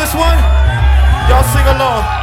this one? Y'all sing along.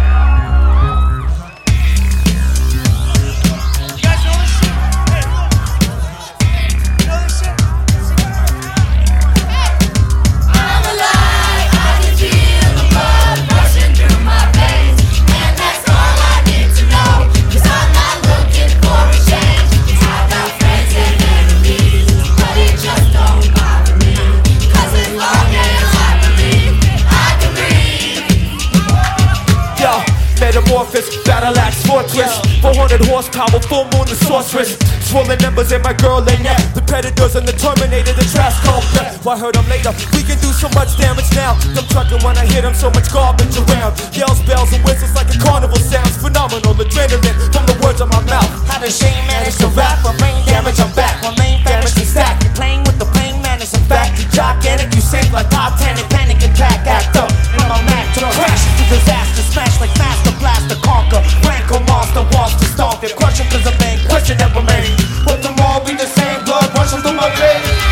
Metamorphosis, battle axe, fortress 400 horsepower, full moon, the sorceress. Swollen numbers in my girl lane, yeah. The predators and the Terminator, the trash complex. Well, I heard them later, we can do so much damage now. I'm trucking when I hit them, so much garbage around. Yells, bells, and whistles like a carnival sounds. Phenomenal adrenaline from the words of my mouth. How does Shane manage to rap? For brain damage, I'm back. My main damage is stack. You're playing with the plain man, it's a fact. You gigantic, you sink like top 10 and panic attack. Act up, and my Mac to crash into disaster. Smash like master blaster, conquer. Franco monster, wants to stomp it. Crush it cause the main question never made. But them all be the same, blood rushing through my veins.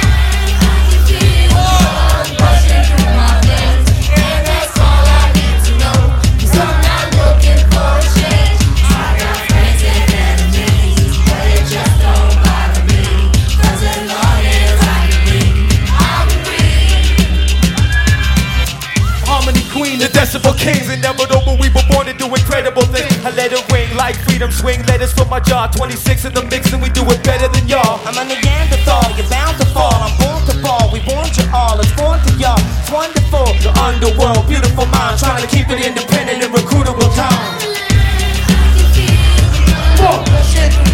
The decibel kings, inevitable, we were born to do incredible things. I let it ring like freedom swing, letters from my jaw. 26 in the mix and we do it better than y'all. I'm a Neanderthal, you're bound to fall. I'm born to fall, we born you all. It's born to y'all, it's wonderful. The underworld, beautiful mind, trying to keep it independent and recruitable time. Shit.